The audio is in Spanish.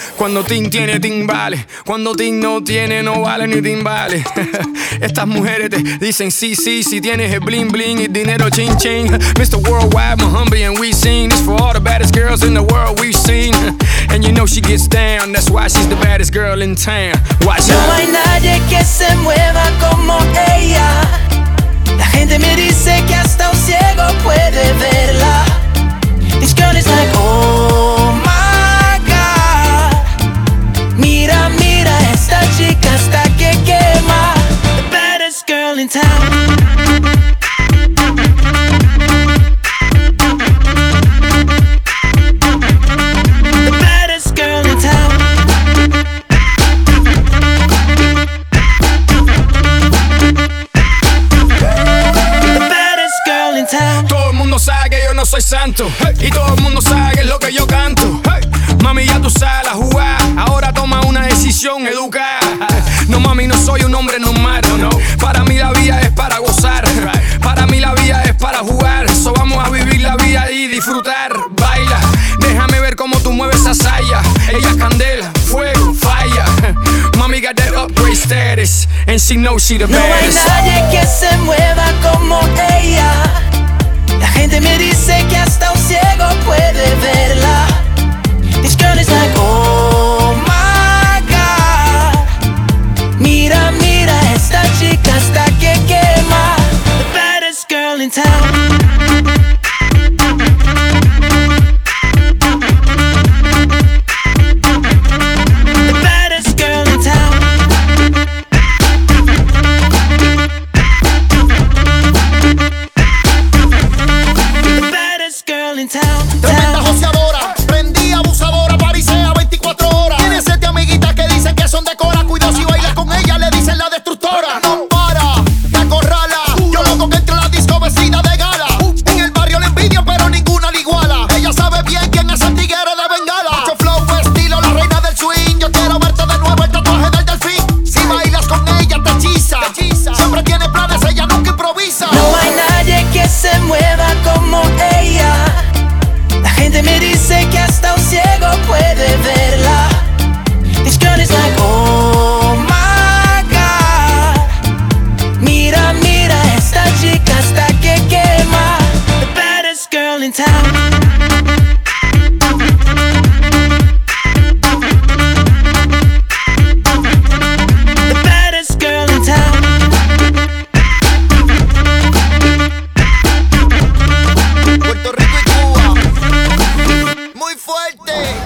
Cuando Tim tiene timbales, cuando Tim no tiene, no vale ni timbales. Estas mujeres te dicen sí, sí, si tienes el bling bling y dinero ching ching. Mr. Worldwide, Muhammad, and we sing this for all the baddest girls in the world we've seen. And you know she gets down, that's why she's the baddest girl in town. Watch No out. hay nadie que se mueva como ella. La gente me dice que hasta un ciego puede verla. This girl is like, oh my God. Mira, mira, esta chica hasta que quema. The baddest girl in town. The baddest girl in town. The baddest girl in town. Todo el mundo sabe que yo no soy santo, hey. Y todo el mundo sabe que es lo que yo canto, hey. Mami, ya tú sabes la jugada. Ahora toma una decisión educada. No, mami, no soy un hombre normal, no. Para mí la vida es para gozar, para mí la vida es para jugar. So vamos a vivir la vida y disfrutar. Baila, déjame ver cómo tú mueves esa saya. Ella es candela, fuego, falla. Mami got that upgrade status, and she knows she the No hay baddest. nadie que se mueva como ella. La gente me dice que hasta un ciego puede verla. This girl is like, oh my God. Mira, mira, esta chica hasta que quema. The baddest girl in town. The baddest girl in town. The baddest girl in town. Tremenda joseadora, prendí abusadora, parisea 24 horas. Tiene 7 amiguitas que dicen que son de Cora. Cuidado si bailas con ella, le dicen la destructora. No para, te acorrala. Yo loco que entre la disco vestida de gala. En el barrio le envidian, pero ninguna le iguala. Ella sabe bien quién es el tigre de Bengala. Mucho flow, estilo, la reina del swing. Yo quiero verte de nuevo el tatuaje del delfín. Si bailas con ella, te hechiza. Siempre tiene planes, ella nunca improvisa. No hay nadie que se mueva como ella. La gente me dice que hasta un ciego puede verla. This girl is like, oh my God. Mira, mira, esta chica hasta que quema. The baddest girl in town. The baddest girl in town. Puerto Rico y Cuba, muy fuerte.